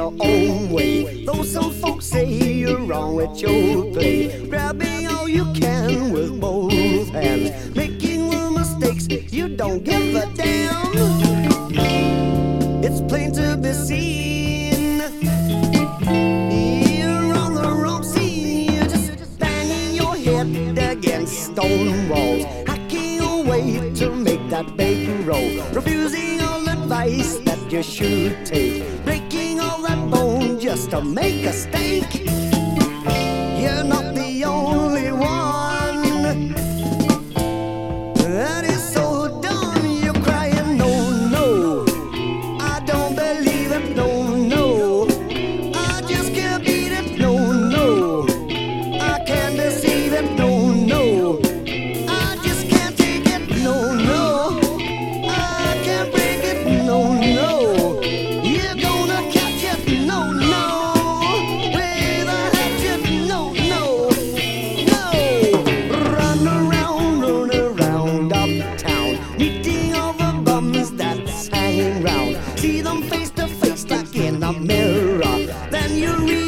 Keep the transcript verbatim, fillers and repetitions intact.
your own way. Though some folks say you're wrong with your play, grabbing all you can with both hands, making little mistakes, you don't give a damn. It's plain to be seen, you're on the wrong scene. You're just banging your head against stone walls, hacking your way to make that big roll, refusing all advice that you should take, breaking all that bone just to make a steak. You're not the only one that is so dumb. You're crying, no, no, I don't believe it, no, no, I just can't beat it, no, no, I can't deceive it, no, no, I just can't take it, no, no, I can't break it, no, no, you're gonna catch it, no, no, with a hatchet, no, no, no. Run around, run around uptown, meeting all the bums that's hanging round. See them face to face like in a mirror, then you realize